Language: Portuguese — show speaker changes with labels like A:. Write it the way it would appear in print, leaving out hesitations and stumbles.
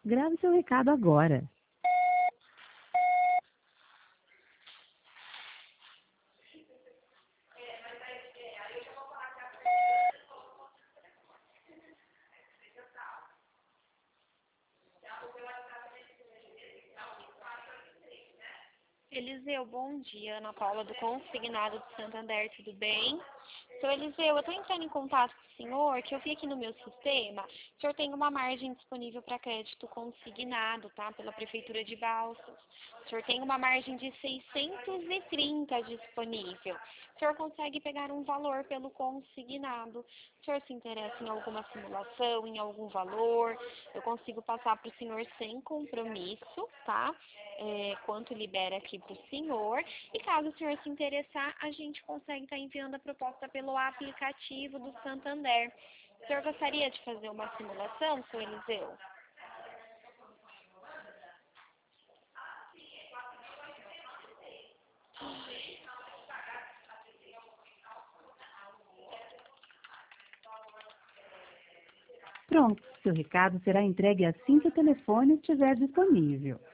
A: Grave seu recado agora.
B: Eliseu, bom dia. Ana Paula do Consignado de Santander, tudo bem? Seu Eliseu, eu estou entrando em contato com o senhor, que eu vi aqui no meu sistema, o senhor tem uma margem disponível para crédito consignado, tá? Pela Prefeitura de Balsas. O senhor tem uma margem de 630 disponível. O senhor consegue pegar um valor pelo consignado. O senhor se interessa em alguma simulação, em algum valor? Eu consigo passar para o senhor sem compromisso, tá? Quanto libera aqui para o senhor. E caso o senhor se interessar, a gente consegue estar enviando a proposta pelo aplicativo do Santander. O senhor gostaria de fazer uma simulação, seu Eliseu?
A: Pronto, seu recado será entregue assim que o telefone estiver disponível.